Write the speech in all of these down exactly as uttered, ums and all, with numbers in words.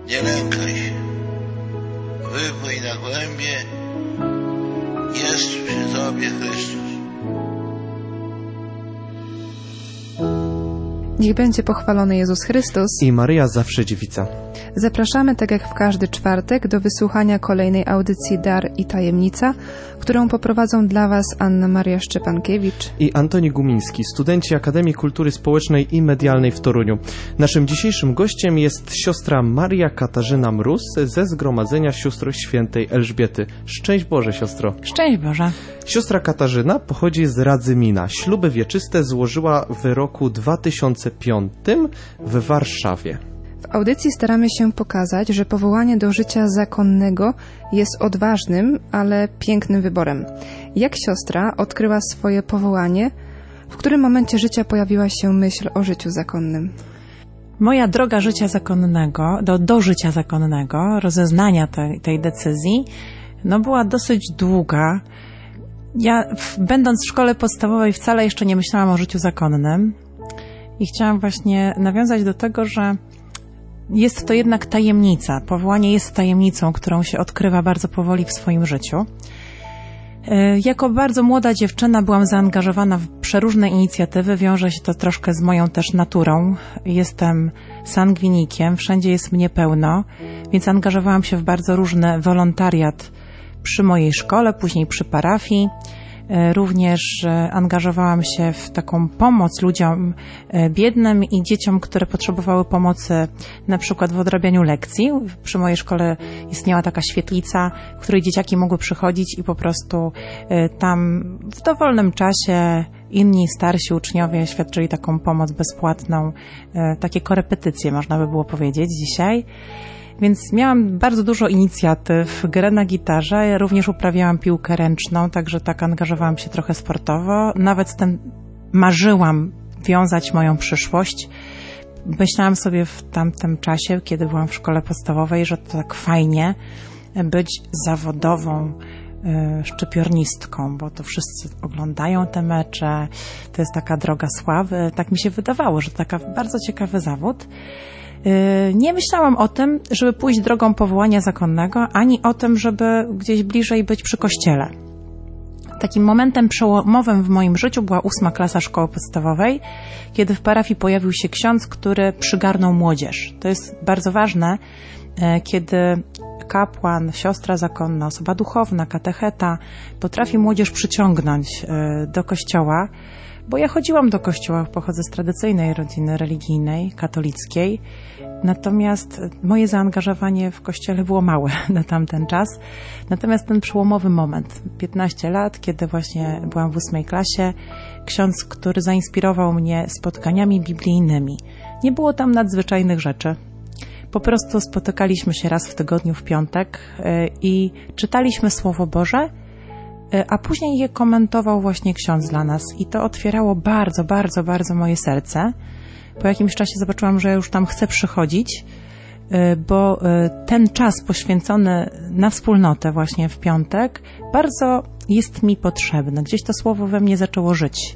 Nie lękaj się. Wypłyń na głębie. Jest przy tobie Chrystus. Niech będzie pochwalony Jezus Chrystus i Maryja zawsze dziewica. Zapraszamy, tak jak w każdy czwartek, do wysłuchania kolejnej audycji Dar i Tajemnica, którą poprowadzą dla Was Anna Maria Szczepankiewicz i Antoni Gumiński, studenci Akademii Kultury Społecznej i Medialnej w Toruniu. Naszym dzisiejszym gościem jest siostra Maria Katarzyna Mróz ze Zgromadzenia Sióstr Świętej Elżbiety. Szczęść Boże, siostro. Szczęść Boże. Siostra Katarzyna pochodzi z Radzymina. Śluby wieczyste złożyła w roku dwa tysiące piątym w Warszawie. W audycji staramy się pokazać, że powołanie do życia zakonnego jest odważnym, ale pięknym wyborem. Jak siostra odkryła swoje powołanie? W którym momencie życia pojawiła się myśl o życiu zakonnym? Moja droga życia zakonnego, do, do życia zakonnego, rozeznania tej, tej decyzji, no była dosyć długa. Ja, w, będąc w szkole podstawowej, wcale jeszcze nie myślałam o życiu zakonnym i chciałam właśnie nawiązać do tego, że jest to jednak tajemnica. Powołanie jest tajemnicą, którą się odkrywa bardzo powoli w swoim życiu. Jako bardzo młoda dziewczyna byłam zaangażowana w przeróżne inicjatywy. Wiąże się to troszkę z moją też naturą. Jestem sangwinikiem, wszędzie jest mnie pełno, więc angażowałam się w bardzo różny wolontariat przy mojej szkole, później przy parafii. Również angażowałam się w taką pomoc ludziom biednym i dzieciom, które potrzebowały pomocy na przykład w odrabianiu lekcji. Przy mojej szkole istniała taka świetlica, w której dzieciaki mogły przychodzić i po prostu tam w dowolnym czasie inni starsi uczniowie świadczyli taką pomoc bezpłatną, takie korepetycje można by było powiedzieć dzisiaj. Więc miałam bardzo dużo inicjatyw, grę na gitarze, również uprawiałam piłkę ręczną, także tak angażowałam się trochę sportowo. Nawet z tym marzyłam wiązać moją przyszłość. Myślałam sobie w tamtym czasie, kiedy byłam w szkole podstawowej, że to tak fajnie być zawodową y, szczypiornistką, bo to wszyscy oglądają te mecze, to jest taka droga sławy. Tak mi się wydawało, że to taki bardzo ciekawy zawód. Nie myślałam o tym, żeby pójść drogą powołania zakonnego, ani o tym, żeby gdzieś bliżej być przy kościele. Takim momentem przełomowym w moim życiu była ósma klasa szkoły podstawowej, kiedy w parafii pojawił się ksiądz, który przygarnął młodzież. To jest bardzo ważne, kiedy kapłan, siostra zakonna, osoba duchowna, katecheta potrafi młodzież przyciągnąć do kościoła. Bo ja chodziłam do kościoła, pochodzę z tradycyjnej rodziny religijnej, katolickiej, natomiast moje zaangażowanie w kościele było małe na tamten czas. Natomiast ten przełomowy moment, piętnaście lat, kiedy właśnie byłam w ósmej klasie, ksiądz, który zainspirował mnie spotkaniami biblijnymi. Nie było tam nadzwyczajnych rzeczy. Po prostu spotykaliśmy się raz w tygodniu w piątek i czytaliśmy Słowo Boże, a później je komentował właśnie ksiądz dla nas i to otwierało bardzo, bardzo, bardzo moje serce. Po jakimś czasie zobaczyłam, że już tam chcę przychodzić, bo ten czas poświęcony na wspólnotę właśnie w piątek bardzo jest mi potrzebny. Gdzieś to słowo we mnie zaczęło żyć.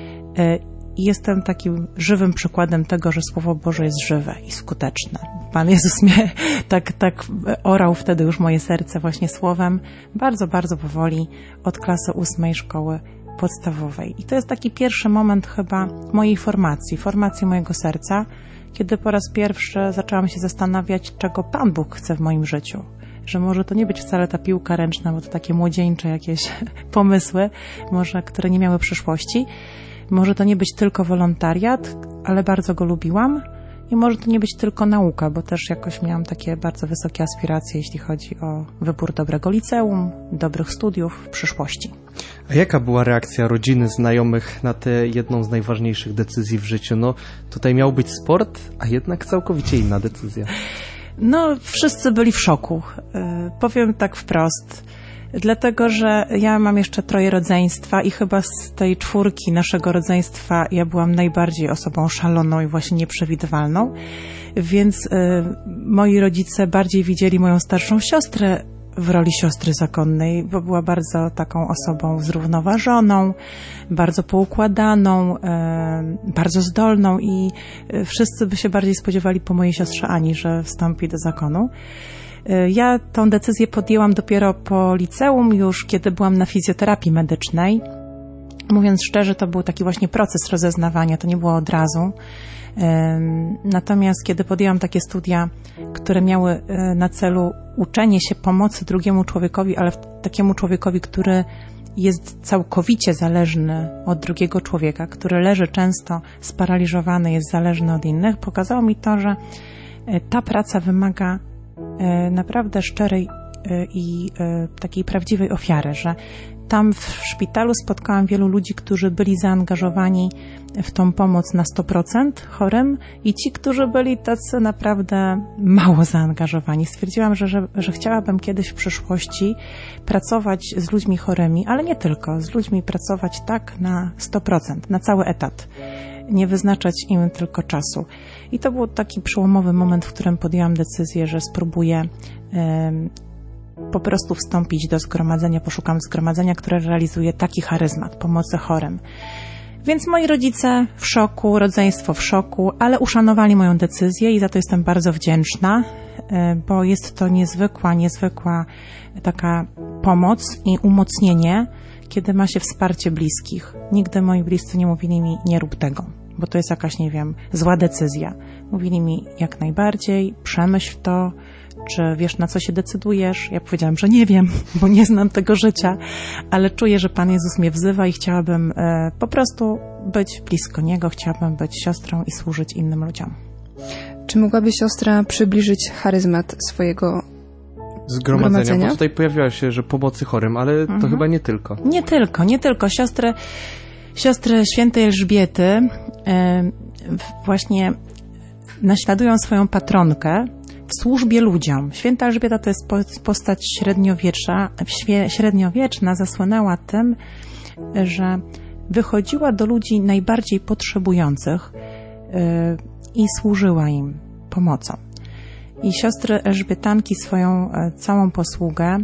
I jestem takim żywym przykładem tego, że Słowo Boże jest żywe i skuteczne. Pan Jezus mnie tak, tak orał wtedy już moje serce właśnie słowem. Bardzo, bardzo powoli od klasy ósmej szkoły podstawowej. I to jest taki pierwszy moment chyba mojej formacji, formacji mojego serca, kiedy po raz pierwszy zaczęłam się zastanawiać, czego Pan Bóg chce w moim życiu. Że może to nie być wcale ta piłka ręczna, bo to takie młodzieńcze jakieś pomysły, może które nie miały przyszłości. Może to nie być tylko wolontariat, ale bardzo go lubiłam. I może to nie być tylko nauka, bo też jakoś miałam takie bardzo wysokie aspiracje, jeśli chodzi o wybór dobrego liceum, dobrych studiów w przyszłości. A jaka była reakcja rodziny, znajomych na tę jedną z najważniejszych decyzji w życiu? No tutaj miał być sport, a jednak całkowicie inna decyzja. No wszyscy byli w szoku. Yy, powiem tak wprost. Dlatego, że ja mam jeszcze troje rodzeństwa i chyba z tej czwórki naszego rodzeństwa ja byłam najbardziej osobą szaloną i właśnie nieprzewidywalną, więc y, moi rodzice bardziej widzieli moją starszą siostrę w roli siostry zakonnej, bo była bardzo taką osobą zrównoważoną, bardzo poukładaną, e, bardzo zdolną i wszyscy by się bardziej spodziewali po mojej siostrze Ani, że wstąpi do zakonu. E, ja tą decyzję podjęłam dopiero po liceum, już kiedy byłam na fizjoterapii medycznej. Mówiąc szczerze, to był taki właśnie proces rozeznawania, to nie było od razu. Natomiast kiedy podjęłam takie studia, które miały na celu uczenie się pomocy drugiemu człowiekowi, ale takiemu człowiekowi, który jest całkowicie zależny od drugiego człowieka, który leży często sparaliżowany, jest zależny od innych, pokazało mi to, że ta praca wymaga naprawdę szczerej i takiej prawdziwej ofiary, że tam w szpitalu spotkałam wielu ludzi, którzy byli zaangażowani w tą pomoc na sto procent chorym i ci, którzy byli tacy naprawdę mało zaangażowani. Stwierdziłam, że, że, że chciałabym kiedyś w przyszłości pracować z ludźmi chorymi, ale nie tylko, z ludźmi pracować tak na sto procent, na cały etat. Nie wyznaczać im tylko czasu. I to był taki przełomowy moment, w którym podjęłam decyzję, że spróbuję um, po prostu wstąpić do zgromadzenia, poszukam zgromadzenia, które realizuje taki charyzmat pomocy chorym. Więc moi rodzice w szoku, rodzeństwo w szoku, ale uszanowali moją decyzję i za to jestem bardzo wdzięczna, bo jest to niezwykła, niezwykła taka pomoc i umocnienie, kiedy ma się wsparcie bliskich. Nigdy moi bliscy nie mówili mi, nie rób tego, bo to jest jakaś, nie wiem, zła decyzja. Mówili mi jak najbardziej, przemyśl to, czy wiesz, na co się decydujesz? Ja powiedziałam, że nie wiem, bo nie znam tego życia, ale czuję, że Pan Jezus mnie wzywa i chciałabym e, po prostu być blisko Niego, chciałabym być siostrą i służyć innym ludziom. Czy mogłaby siostra przybliżyć charyzmat swojego zgromadzenia? zgromadzenia? Bo tutaj pojawiła się, że pomocy chorym, ale to mhm. chyba nie tylko. Nie tylko, nie tylko. Siostry, siostry świętej Elżbiety e, właśnie naśladują swoją patronkę w służbie ludziom. Święta Elżbieta to jest postać średniowiecza, średniowieczna, zasłynęła tym, że wychodziła do ludzi najbardziej potrzebujących i służyła im pomocą. I siostry Elżbietanki swoją całą posługę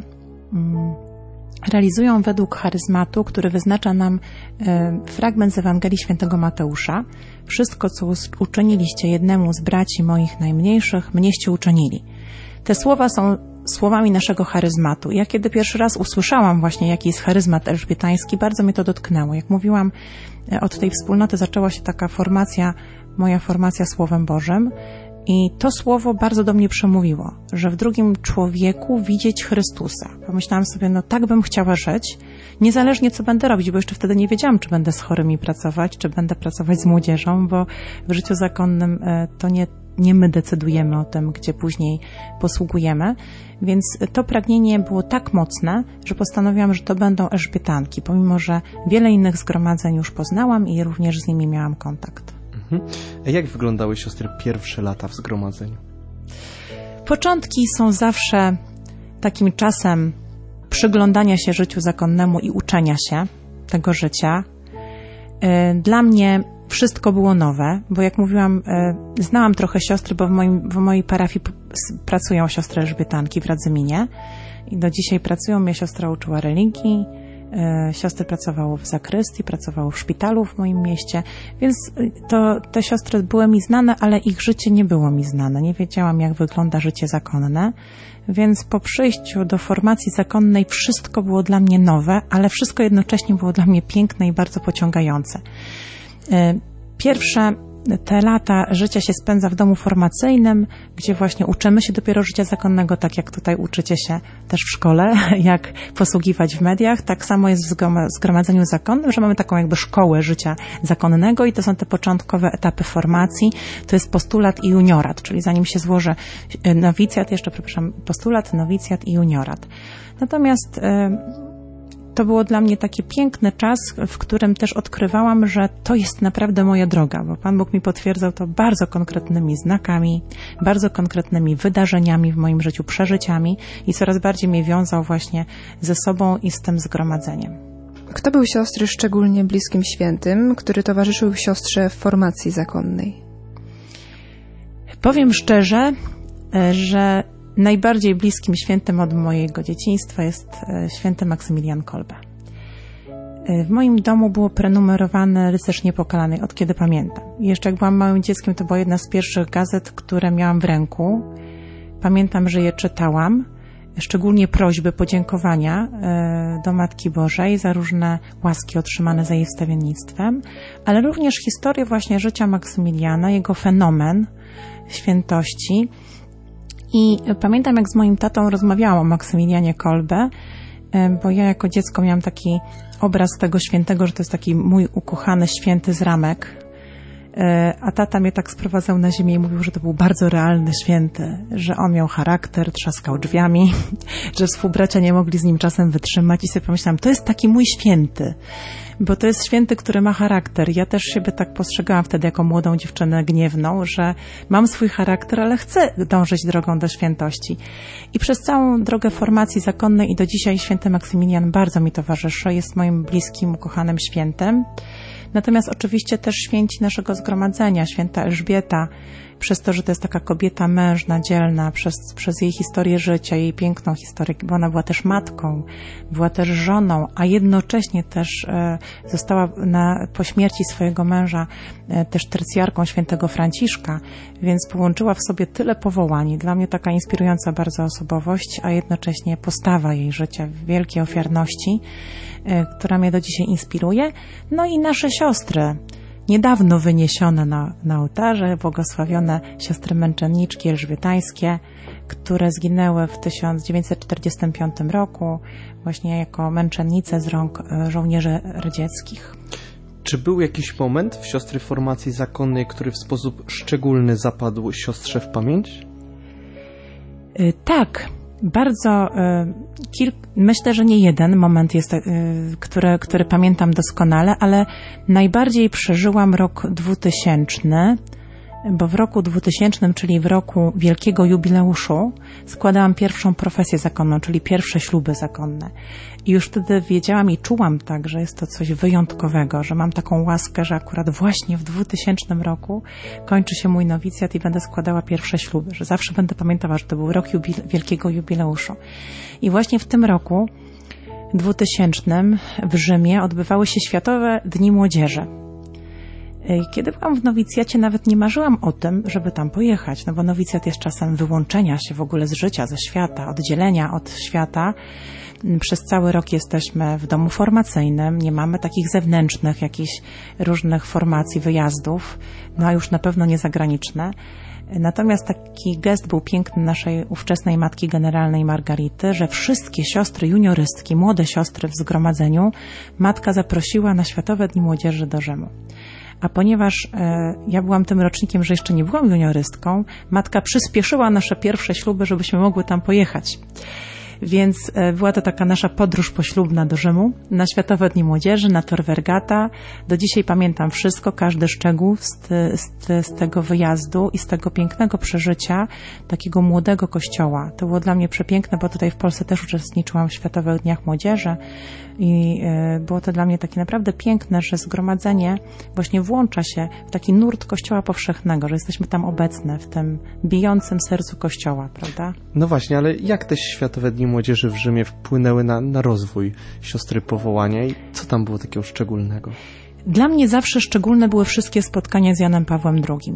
realizują według charyzmatu, który wyznacza nam fragment z Ewangelii Świętego Mateusza. Wszystko, co uczyniliście jednemu z braci moich najmniejszych, mnieście uczynili. Te słowa są słowami naszego charyzmatu. Ja kiedy pierwszy raz usłyszałam właśnie, jaki jest charyzmat elżbietański, bardzo mnie to dotknęło. Jak mówiłam, od tej wspólnoty zaczęła się taka formacja, moja formacja Słowem Bożym. I to słowo bardzo do mnie przemówiło, że w drugim człowieku widzieć Chrystusa. Pomyślałam sobie, no tak bym chciała żyć, niezależnie co będę robić, bo jeszcze wtedy nie wiedziałam, czy będę z chorymi pracować, czy będę pracować z młodzieżą, bo w życiu zakonnym to nie, nie my decydujemy o tym, gdzie później posługujemy. Więc to pragnienie było tak mocne, że postanowiłam, że to będą Elżbietanki, pomimo że wiele innych zgromadzeń już poznałam i również z nimi miałam kontakt. A jak wyglądały siostry pierwsze lata w zgromadzeniu? Początki są zawsze takim czasem przyglądania się życiu zakonnemu i uczenia się tego życia. Dla mnie wszystko było nowe, bo jak mówiłam, znałam trochę siostry, bo w, moim, w mojej parafii pracują siostry Elżbietanki w Radzyminie i do dzisiaj pracują. Mnie siostra uczyła religii. Siostry pracowały w zakrystii, pracowały w szpitalu w moim mieście, więc to, te siostry były mi znane, ale ich życie nie było mi znane. Nie wiedziałam, jak wygląda życie zakonne, więc po przyjściu do formacji zakonnej wszystko było dla mnie nowe, ale wszystko jednocześnie było dla mnie piękne i bardzo pociągające. Pierwsze te lata życia się spędza w domu formacyjnym, gdzie właśnie uczymy się dopiero życia zakonnego, tak jak tutaj uczycie się też w szkole, jak posługiwać w mediach. Tak samo jest w zgromadzeniu zakonnym, że mamy taką jakby szkołę życia zakonnego i to są te początkowe etapy formacji. To jest postulat i juniorat, czyli zanim się złoży nowicjat, jeszcze przepraszam, postulat, nowicjat i juniorat. Natomiast to było dla mnie taki piękny czas, w którym też odkrywałam, że to jest naprawdę moja droga, bo Pan Bóg mi potwierdzał to bardzo konkretnymi znakami, bardzo konkretnymi wydarzeniami w moim życiu, przeżyciami i coraz bardziej mnie wiązał właśnie ze sobą i z tym zgromadzeniem. Kto był siostry szczególnie bliskim świętym, który towarzyszył siostrze w formacji zakonnej? Powiem szczerze, że najbardziej bliskim świętym od mojego dzieciństwa jest święty Maksymilian Kolbe. W moim domu było prenumerowane Rycerz Niepokalanej, od kiedy pamiętam. Jeszcze jak byłam małym dzieckiem, to była jedna z pierwszych gazet, które miałam w ręku. Pamiętam, że je czytałam, szczególnie prośby, podziękowania do Matki Bożej za różne łaski otrzymane za jej wstawiennictwem, ale również historię właśnie życia Maksymiliana, jego fenomen świętości. I pamiętam, jak z moim tatą rozmawiałam o Maksymilianie Kolbe, bo ja jako dziecko miałam taki obraz tego świętego, że to jest taki mój ukochany święty z ramek, a tata mnie tak sprowadzał na ziemię i mówił, że to był bardzo realny święty, że on miał charakter, trzaskał drzwiami, że współbracia nie mogli z nim czasem wytrzymać i sobie pomyślałam, to jest taki mój święty, bo to jest święty, który ma charakter. Ja też siebie tak postrzegałam wtedy jako młodą dziewczynę gniewną, że mam swój charakter, ale chcę dążyć drogą do świętości. I przez całą drogę formacji zakonnej i do dzisiaj święty Maksymilian bardzo mi towarzyszy, jest moim bliskim, ukochanym świętym. Natomiast oczywiście też święci naszego zgromadzenia, święta Elżbieta, przez to, że to jest taka kobieta mężna, dzielna, przez, przez jej historię życia, jej piękną historię, bo ona była też matką, była też żoną, a jednocześnie też e, została na, po śmierci swojego męża e, też tercjarką świętego Franciszka, więc połączyła w sobie tyle powołań. Dla mnie taka inspirująca bardzo osobowość, a jednocześnie postawa jej życia w wielkiej ofiarności, e, która mnie do dzisiaj inspiruje. No i nasze siostry, niedawno wyniesione na, na ołtarze, błogosławione siostry męczenniczki elżbietańskie, które zginęły w tysiąc dziewięćset czterdziestym piątym roku właśnie jako męczennice z rąk żołnierzy radzieckich. Czy był jakiś moment w siostry formacji zakonnej, który w sposób szczególny zapadł siostrze w pamięć? Yy, tak. Bardzo, y, kilk, myślę, że nie jeden moment jest, y, który, który pamiętam doskonale, ale najbardziej przeżyłam rok dwutysięczny, bo w roku dwutysięcznym, czyli w roku wielkiego jubileuszu, składałam pierwszą profesję zakonną, czyli pierwsze śluby zakonne. I już wtedy wiedziałam i czułam tak, że jest to coś wyjątkowego, że mam taką łaskę, że akurat właśnie w dwutysięcznym roku kończy się mój nowicjat i będę składała pierwsze śluby, że zawsze będę pamiętała, że to był rok jubile- wielkiego jubileuszu. I właśnie w tym roku dwutysięcznym w Rzymie odbywały się Światowe Dni Młodzieży. Kiedy byłam w nowicjacie, nawet nie marzyłam o tym, żeby tam pojechać, no bo nowicjat jest czasem wyłączenia się w ogóle z życia, ze świata, oddzielenia od świata. Przez cały rok jesteśmy w domu formacyjnym, nie mamy takich zewnętrznych jakichś różnych formacji, wyjazdów, no a już na pewno nie zagraniczne. Natomiast taki gest był piękny naszej ówczesnej matki generalnej Margarity, że wszystkie siostry juniorystki, młode siostry w zgromadzeniu, matka zaprosiła na Światowe Dni Młodzieży do Rzymu. A ponieważ e, ja byłam tym rocznikiem, że jeszcze nie byłam juniorystką, matka przyspieszyła nasze pierwsze śluby, żebyśmy mogły tam pojechać. Więc e, była to taka nasza podróż poślubna do Rzymu, na Światowe Dni Młodzieży, na Tor Vergata. Do dzisiaj pamiętam wszystko, każdy szczegół z, z, z tego wyjazdu i z tego pięknego przeżycia takiego młodego kościoła. To było dla mnie przepiękne, bo tutaj w Polsce też uczestniczyłam w Światowych Dniach Młodzieży i e, było to dla mnie takie naprawdę piękne, że zgromadzenie właśnie włącza się w taki nurt Kościoła powszechnego, że jesteśmy tam obecne, w tym bijącym sercu Kościoła, prawda? No właśnie, ale jak te Światowe Dni Młodzieży w Rzymie wpłynęły na, na rozwój siostry powołania i co tam było takiego szczególnego? Dla mnie zawsze szczególne były wszystkie spotkania z Janem Pawłem drugim.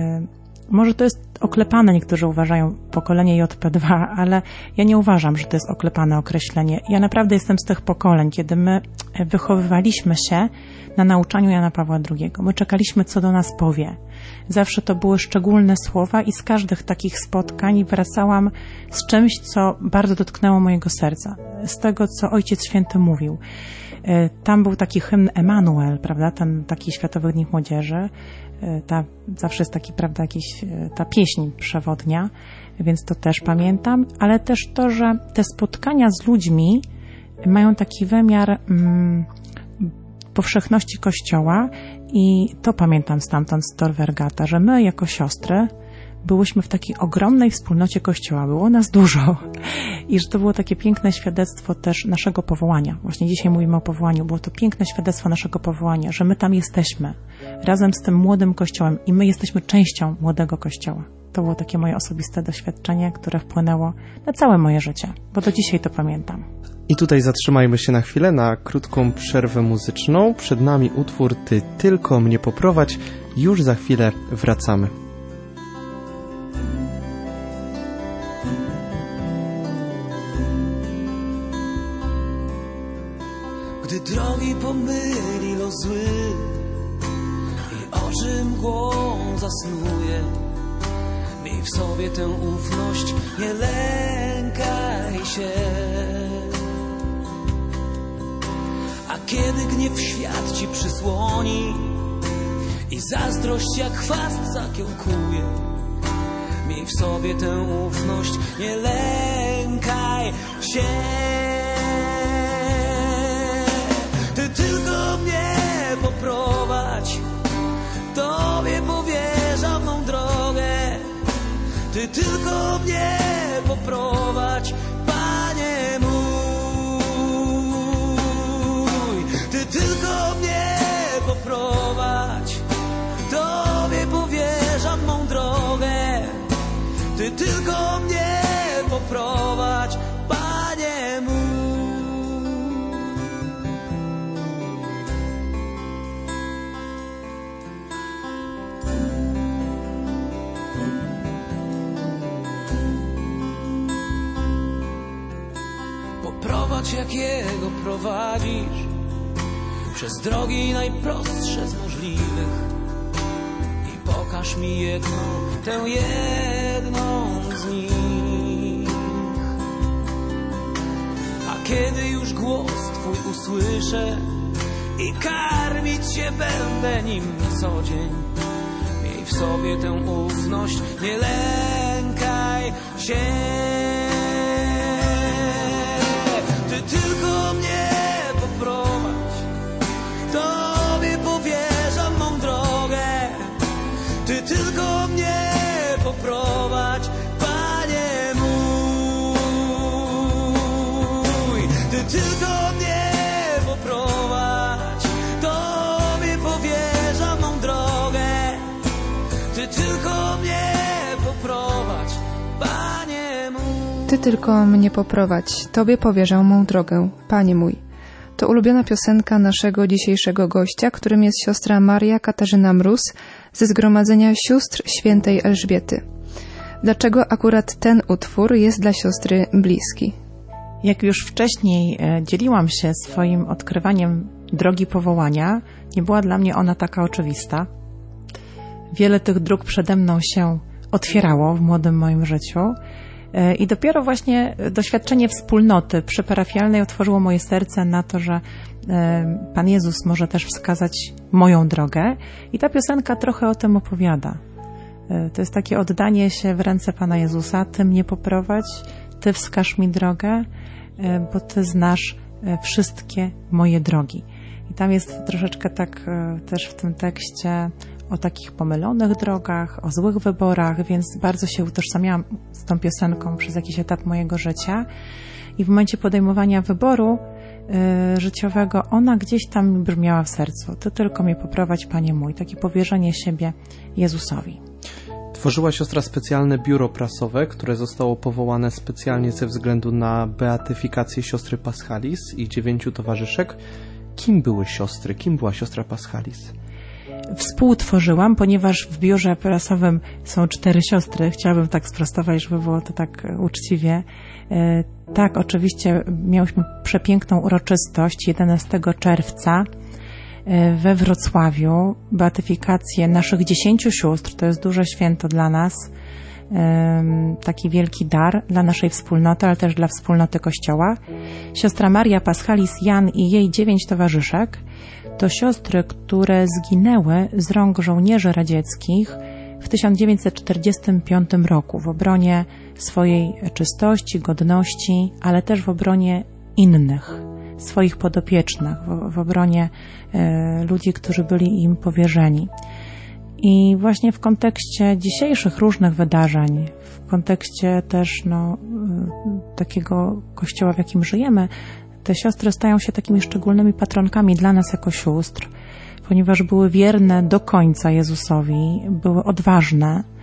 Może to jest oklepane, niektórzy uważają, pokolenie J P dwa, ale ja nie uważam, że to jest oklepane określenie. Ja naprawdę jestem z tych pokoleń, kiedy my wychowywaliśmy się na nauczaniu Jana Pawła drugiego. My czekaliśmy, co do nas powie. Zawsze to były szczególne słowa i z każdych takich spotkań wracałam z czymś, co bardzo dotknęło mojego serca. Z tego, co Ojciec Święty mówił. Tam był taki hymn Emanuel, prawda, ten taki Światowych Dni Młodzieży. Ta, zawsze jest taki, prawda, jakiś, ta pieśń przewodnia, więc to też pamiętam, ale też to, że te spotkania z ludźmi mają taki wymiar mm, powszechności Kościoła i to pamiętam stamtąd z Tor Vergata, że my jako siostry byłyśmy w takiej ogromnej wspólnocie Kościoła, było nas dużo i że to było takie piękne świadectwo też naszego powołania. Właśnie dzisiaj mówimy o powołaniu, było to piękne świadectwo naszego powołania, że my tam jesteśmy razem z tym młodym Kościołem i my jesteśmy częścią młodego Kościoła. to było takie moje osobiste doświadczenie, które wpłynęło na całe moje życie, bo do dzisiaj to pamiętam. I tutaj zatrzymajmy się na chwilę na krótką przerwę muzyczną. Przed nami utwór Ty tylko mnie poprowadź. Już za chwilę wracamy. Gdy drogi pomyli los zły i oczy mgłą zasnuje, miej w sobie tę ufność, nie lękaj się. A kiedy gniew świat ci przysłoni i zazdrość jak chwast zakiełkuje, miej w sobie tę ufność, nie lękaj się. Ty tylko mnie poprowadź, Tobie powierzam mą drogę. Ty tylko mnie poprowadź, Panie mój. Ty tylko mnie poprowadź, Tobie powierzam mą drogę. Ty tylko mnie poprowadź, Panie mój. Poprowadź, jak Jego prowadzisz, przez drogi najprostsze z możliwych i pokaż mi jedną, tę jedną z nich. A kiedy już głos Twój usłyszę i karmić się będę nim co dzień, miej w sobie tę ufność, nie lękaj się. Ty tylko mnie poprowadź, Tobie powierzam mą drogę. Ty tylko mnie poprowadź, Panie mój. Ty tylko mnie poprowadź, Tobie powierzam mą drogę. Ty tylko mnie poprowadź, Panie mój. Ty tylko mnie poprowadź, Tobie powierzam mą drogę, Panie mój. To ulubiona piosenka naszego dzisiejszego gościa, którym jest siostra Maria Katarzyna Mróz ze Zgromadzenia Sióstr Świętej Elżbiety. Dlaczego akurat ten utwór jest dla siostry bliski? Jak już wcześniej dzieliłam się swoim odkrywaniem drogi powołania, nie była dla mnie ona taka oczywista. Wiele tych dróg przede mną się otwierało w młodym moim życiu. I dopiero właśnie doświadczenie wspólnoty przyparafialnej otworzyło moje serce na to, że Pan Jezus może też wskazać moją drogę. I ta piosenka trochę o tym opowiada. To jest takie oddanie się w ręce Pana Jezusa. Ty mnie poprowadź, Ty wskaż mi drogę, bo Ty znasz wszystkie moje drogi. I tam jest troszeczkę tak też w tym tekście o takich pomylonych drogach, o złych wyborach, więc bardzo się utożsamiałam z tą piosenką przez jakiś etap mojego życia. I w momencie podejmowania wyboru y, życiowego ona gdzieś tam brzmiała w sercu. Ty tylko mnie poprowadź, Panie mój. Takie powierzenie siebie Jezusowi. Tworzyła siostra specjalne biuro prasowe, które zostało powołane specjalnie ze względu na beatyfikację siostry Paschalis i dziewięciu towarzyszek. Kim były siostry? Kim była siostra Paschalis? Współtworzyłam, ponieważ w biurze prasowym są cztery siostry. Chciałabym tak sprostować, żeby było to tak uczciwie. Tak, oczywiście miałyśmy przepiękną uroczystość jedenastego czerwca we Wrocławiu. Beatyfikację naszych dziesięciu sióstr. To jest duże święto dla nas. Taki wielki dar dla naszej wspólnoty, ale też dla wspólnoty Kościoła. Siostra Maria Paschalis Jan i jej dziewięć towarzyszek to siostry, które zginęły z rąk żołnierzy radzieckich w tysiąc dziewięćset czterdziestym piątym roku w obronie swojej czystości, godności, ale też w obronie innych, swoich podopiecznych, w, w obronie e, ludzi, którzy byli im powierzeni. I właśnie w kontekście dzisiejszych różnych wydarzeń, w kontekście też no, takiego kościoła, w jakim żyjemy, te siostry stają się takimi szczególnymi patronkami dla nas jako sióstr, ponieważ były wierne do końca Jezusowi, były odważne,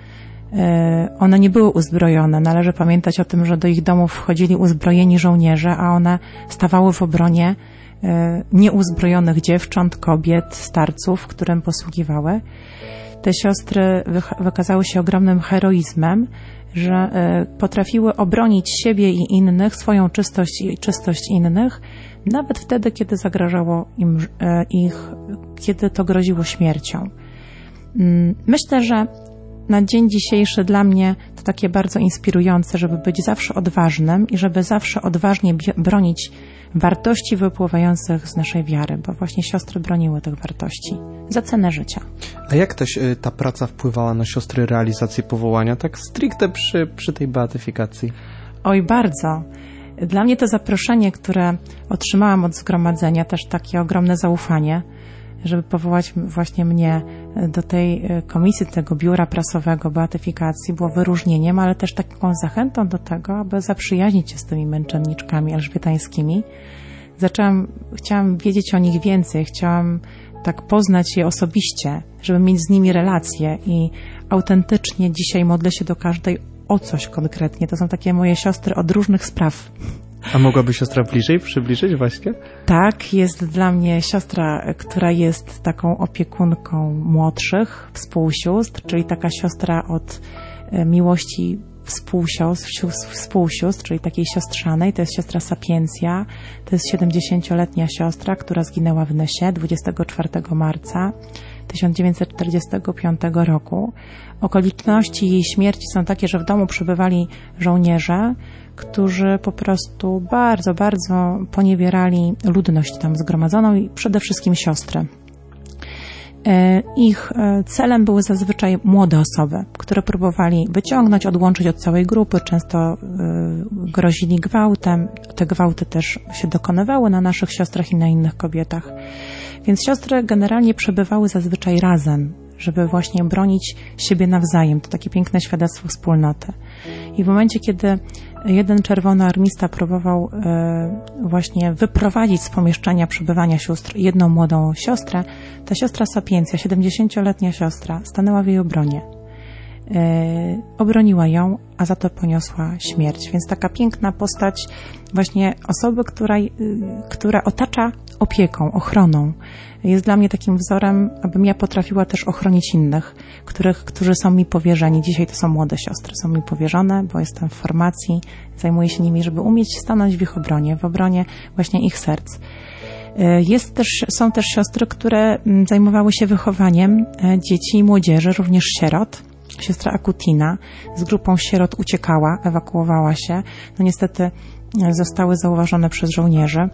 One nie były uzbrojone. Należy pamiętać o tym, że do ich domów wchodzili uzbrojeni żołnierze, a one stawały w obronie nieuzbrojonych dziewcząt, kobiet, starców, którym posługiwały. Te siostry wykazały się ogromnym heroizmem, że potrafiły obronić siebie i innych, swoją czystość i czystość innych, nawet wtedy, kiedy zagrażało im ich, kiedy to groziło śmiercią. Myślę, że na dzień dzisiejszy dla mnie to takie bardzo inspirujące, żeby być zawsze odważnym i żeby zawsze odważnie bronić wartości wypływających z naszej wiary, bo właśnie siostry broniły tych wartości za cenę życia. A jak też ta praca wpływała na siostry realizację powołania, tak stricte przy, przy tej beatyfikacji? Oj, bardzo. Dla mnie to zaproszenie, które otrzymałam od zgromadzenia, też takie ogromne zaufanie, żeby powołać właśnie mnie do tej komisji, tego biura prasowego beatyfikacji, było wyróżnieniem, ale też taką zachętą do tego, aby zaprzyjaźnić się z tymi męczenniczkami elżbietańskimi. Zaczęłam, chciałam wiedzieć o nich więcej, chciałam tak poznać je osobiście, żeby mieć z nimi relacje i autentycznie dzisiaj modlę się do każdej o coś konkretnie. To są takie moje siostry od różnych spraw. A mogłaby siostra bliżej przybliżyć właśnie? Tak, jest dla mnie siostra, która jest taką opiekunką młodszych współsióstr, czyli taka siostra od miłości współsióstr, współsióstr, czyli takiej siostrzanej. To jest siostra Sapiencja, to jest siedemdziesięcioletnia siostra, która zginęła w Nysie dwudziestego czwartego marca tysiąc dziewięćset czterdziestego piątego roku. Okoliczności jej śmierci są takie, że w domu przebywali żołnierze, którzy po prostu bardzo, bardzo poniewierali ludność tam zgromadzoną i przede wszystkim siostry. Ich celem były zazwyczaj młode osoby, które próbowali wyciągnąć, odłączyć od całej grupy, często grozili gwałtem. Te gwałty też się dokonywały na naszych siostrach i na innych kobietach. Więc siostry generalnie przebywały zazwyczaj razem, żeby właśnie bronić siebie nawzajem. To takie piękne świadectwo wspólnoty. I w momencie, kiedy jeden czerwonoarmista próbował e, właśnie wyprowadzić z pomieszczenia przebywania sióstr jedną młodą siostrę, ta siostra Sapiencja, siedemdziesięcioletnia siostra, stanęła w jej obronie. E, obroniła ją, a za to poniosła śmierć. Więc taka piękna postać właśnie osoby, która, y, która otacza opieką, ochroną. Jest dla mnie takim wzorem, abym ja potrafiła też ochronić innych, których, którzy są mi powierzeni. Dzisiaj to są młode siostry, są mi powierzone, bo jestem w formacji, zajmuję się nimi, żeby umieć stanąć w ich obronie, w obronie właśnie ich serc. Jest też, są też siostry, które zajmowały się wychowaniem dzieci i młodzieży, również sierot. Siostra Akutina z grupą sierot uciekała, ewakuowała się. No niestety zostały zauważone przez żołnierzy.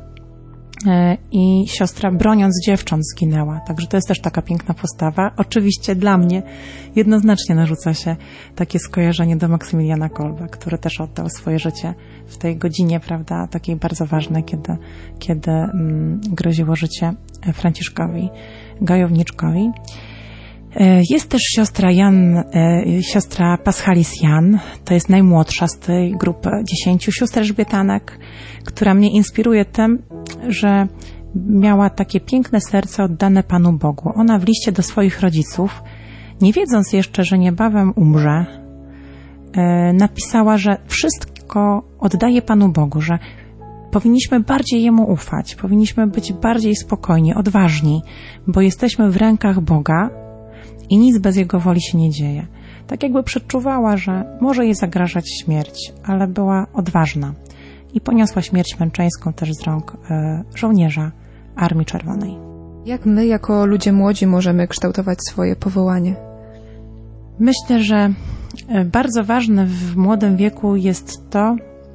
I siostra, broniąc dziewcząt, zginęła. Także to jest też taka piękna postawa. Oczywiście dla mnie jednoznacznie narzuca się takie skojarzenie do Maksymiliana Kolbe, który też oddał swoje życie w tej godzinie, prawda, takiej bardzo ważnej, kiedy, kiedy mm, groziło życie Franciszkowi Gajowniczkowi. Jest też siostra Jan, siostra Paschalis Jan, to jest najmłodsza z tej grupy dziesięciu sióstr elżbietanek, która mnie inspiruje tym, że miała takie piękne serce oddane Panu Bogu. Ona w liście do swoich rodziców, nie wiedząc jeszcze, że niebawem umrze, napisała, że wszystko oddaje Panu Bogu, że powinniśmy bardziej Jemu ufać, powinniśmy być bardziej spokojni, odważni, bo jesteśmy w rękach Boga, i nic bez Jego woli się nie dzieje. Tak jakby przeczuwała, że może jej zagrażać śmierć, ale była odważna i poniosła śmierć męczeńską też z rąk e, żołnierza Armii Czerwonej. Jak my, jako ludzie młodzi, możemy kształtować swoje powołanie? Myślę, że bardzo ważne w młodym wieku jest to,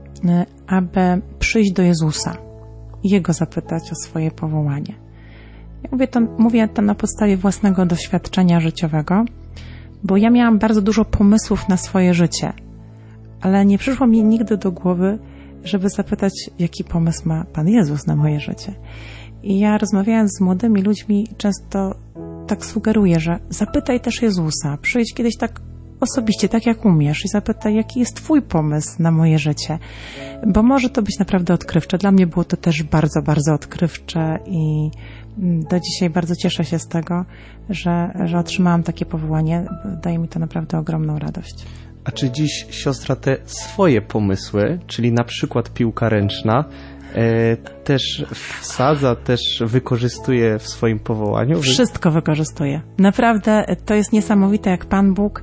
aby przyjść do Jezusa i Jego zapytać o swoje powołanie. Ja mówię to, mówię to na podstawie własnego doświadczenia życiowego, bo ja miałam bardzo dużo pomysłów na swoje życie, ale nie przyszło mi nigdy do głowy, żeby zapytać, jaki pomysł ma Pan Jezus na moje życie. I ja rozmawiając z młodymi ludźmi często tak sugeruję, że zapytaj też Jezusa, przyjdź kiedyś tak osobiście, tak jak umiesz i zapytaj, jaki jest twój pomysł na moje życie. Bo może to być naprawdę odkrywcze. Dla mnie było to też bardzo, bardzo odkrywcze i do dzisiaj bardzo cieszę się z tego, że, że otrzymałam takie powołanie. Daje mi to naprawdę ogromną radość. A czy dziś siostra te swoje pomysły, czyli na przykład piłka ręczna, e, też wsadza, też wykorzystuje w swoim powołaniu? Wszystko wykorzystuję. Naprawdę to jest niesamowite, jak Pan Bóg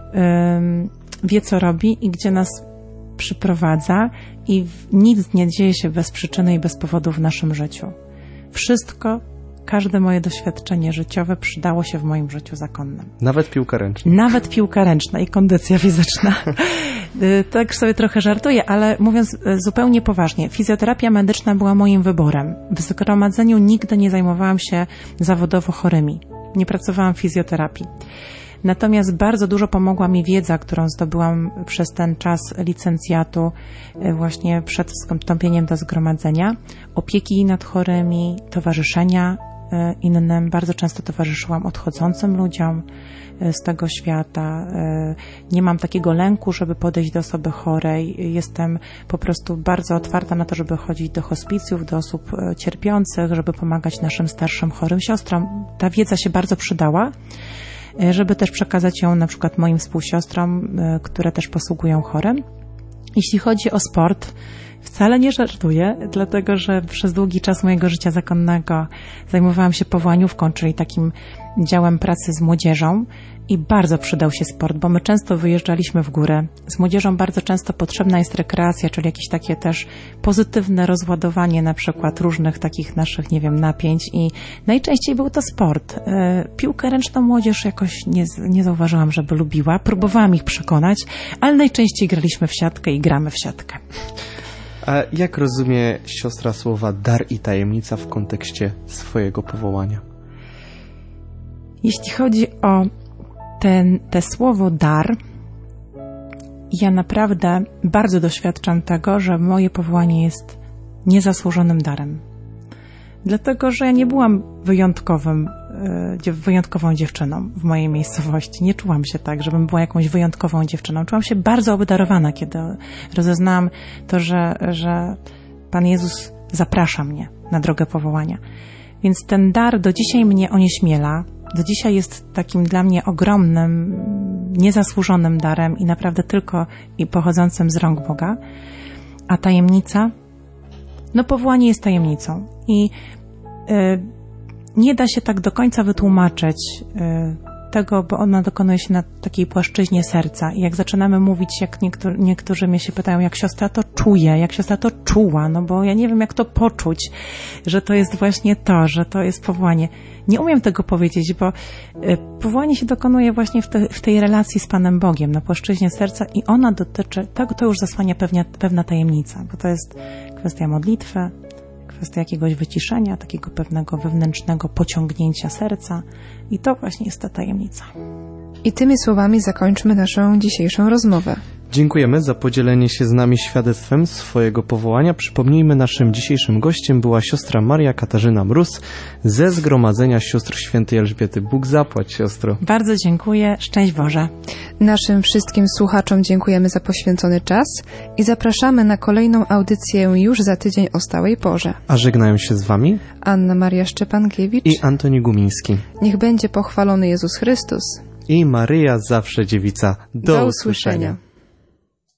ym, wie, co robi i gdzie nas przyprowadza i nic nie dzieje się bez przyczyny i bez powodu w naszym życiu. Wszystko, każde moje doświadczenie życiowe przydało się w moim życiu zakonnym. Nawet piłka ręczna. Nawet piłka ręczna i kondycja fizyczna. Tak sobie trochę żartuję, ale mówiąc zupełnie poważnie, fizjoterapia medyczna była moim wyborem. W zgromadzeniu nigdy nie zajmowałam się zawodowo chorymi. Nie pracowałam w fizjoterapii. Natomiast bardzo dużo pomogła mi wiedza, którą zdobyłam przez ten czas licencjatu, właśnie przed wstąpieniem do zgromadzenia. Opieki nad chorymi, towarzyszenia innym. Bardzo często towarzyszyłam odchodzącym ludziom z tego świata. Nie mam takiego lęku, żeby podejść do osoby chorej. Jestem po prostu bardzo otwarta na to, żeby chodzić do hospicjów, do osób cierpiących, żeby pomagać naszym starszym chorym siostrom. Ta wiedza się bardzo przydała, żeby też przekazać ją na przykład moim współsiostrom, które też posługują chorym. Jeśli chodzi o sport, wcale nie żartuję, dlatego że przez długi czas mojego życia zakonnego zajmowałam się powołaniówką, czyli takim działem pracy z młodzieżą i bardzo przydał się sport, bo my często wyjeżdżaliśmy w górę. Z młodzieżą bardzo często potrzebna jest rekreacja, czyli jakieś takie też pozytywne rozładowanie na przykład różnych takich naszych, nie wiem, napięć i najczęściej był to sport. Piłkę ręczną młodzież jakoś nie, nie zauważyłam, żeby lubiła. Próbowałam ich przekonać, ale najczęściej graliśmy w siatkę i gramy w siatkę. A jak rozumie siostra słowa dar i tajemnica w kontekście swojego powołania? Jeśli chodzi o ten, te słowo dar, ja naprawdę bardzo doświadczam tego, że moje powołanie jest niezasłużonym darem. Dlatego, że ja nie byłam wyjątkowym, wyjątkową dziewczyną w mojej miejscowości. Nie czułam się tak, żebym była jakąś wyjątkową dziewczyną. Czułam się bardzo obdarowana, kiedy rozeznałam to, że, że Pan Jezus zaprasza mnie na drogę powołania. Więc ten dar do dzisiaj mnie onieśmiela. Do dzisiaj jest takim dla mnie ogromnym, niezasłużonym darem i naprawdę tylko i pochodzącym z rąk Boga. A tajemnica? No powołanie jest tajemnicą i y, nie da się tak do końca wytłumaczyć y, tego, bo ona dokonuje się na takiej płaszczyźnie serca. I jak zaczynamy mówić, jak niektórzy, niektórzy mnie się pytają, jak siostra to czuje, jak siostra to czuła, no bo ja nie wiem, jak to poczuć, że to jest właśnie to, że to jest powołanie. Nie umiem tego powiedzieć, bo y, powołanie się dokonuje właśnie w, te, w tej relacji z Panem Bogiem, na płaszczyźnie serca i ona dotyczy, tego to już zasłania pewnia, pewna tajemnica, bo to jest kwestia modlitwy, kwestia jakiegoś wyciszenia, takiego pewnego wewnętrznego pociągnięcia serca i to właśnie jest ta tajemnica. I tymi słowami zakończmy naszą dzisiejszą rozmowę. Dziękujemy za podzielenie się z nami świadectwem swojego powołania. Przypomnijmy, naszym dzisiejszym gościem była siostra Maria Katarzyna Mróz ze Zgromadzenia Sióstr Świętej Elżbiety. Bóg zapłać, siostro. Bardzo dziękuję. Szczęść Boże. Naszym wszystkim słuchaczom dziękujemy za poświęcony czas i zapraszamy na kolejną audycję już za tydzień o stałej porze. A żegnają się z wami Anna Maria Szczepankiewicz i Antoni Gumiński. Niech będzie pochwalony Jezus Chrystus i Maryja zawsze dziewica. Do, Do usłyszenia. usłyszenia.